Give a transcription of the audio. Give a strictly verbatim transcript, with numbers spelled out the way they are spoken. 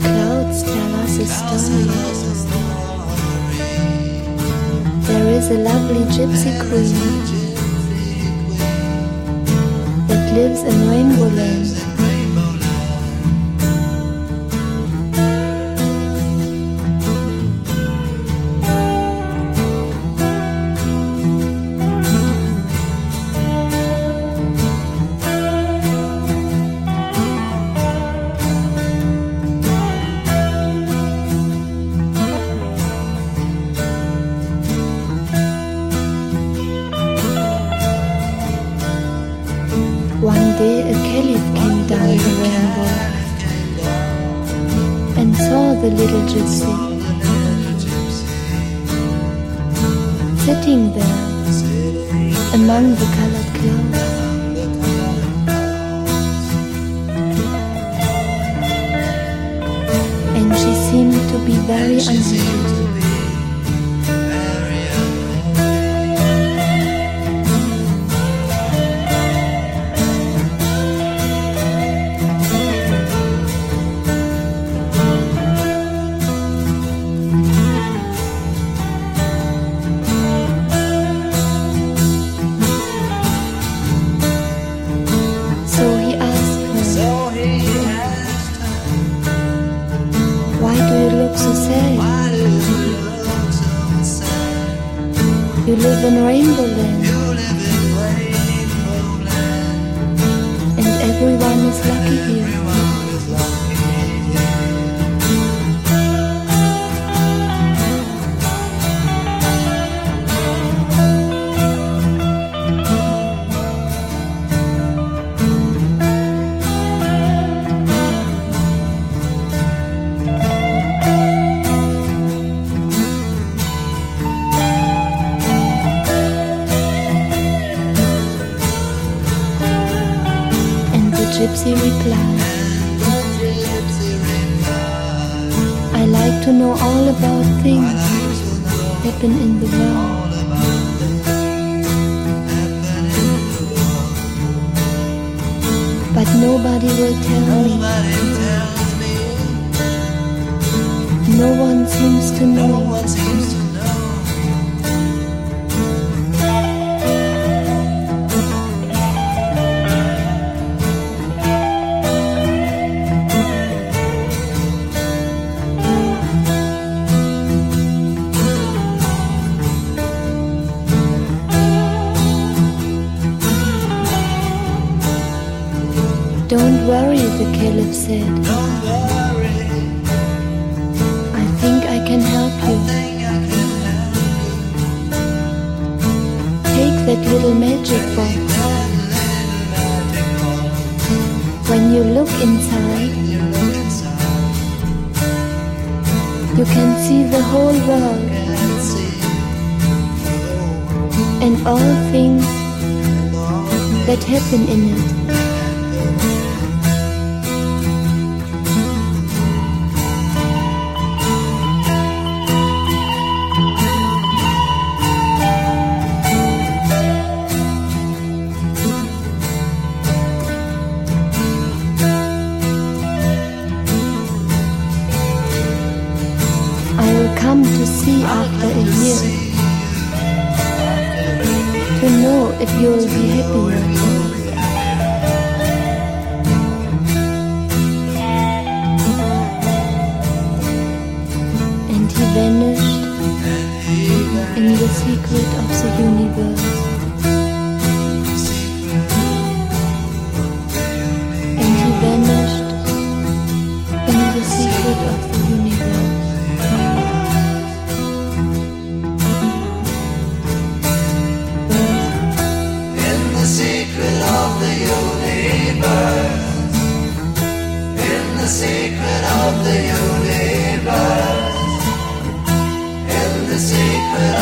clouds tell us a story. There is a lovely gypsy queen that lives in Rainbow Land. One day a caliph came down the rainbow and saw the little gypsy sitting there among the colored clouds. And she seemed to be very unhappy. You live in Rainbow Land, and everyone is lucky here. Gypsy replied, I like to know all about things that happen in the world. But nobody will tell me. No one seems to know. Don't worry, the caliph said. Don't worry. I think I can help you. Take that little magic box. When you look inside, you can see the whole world and all things that happen in it. Come to see after a year, to know if you'll be happier. And he vanished in the secret of the universe. And he vanished in the secret of the universe. The secret of the universe, in the secret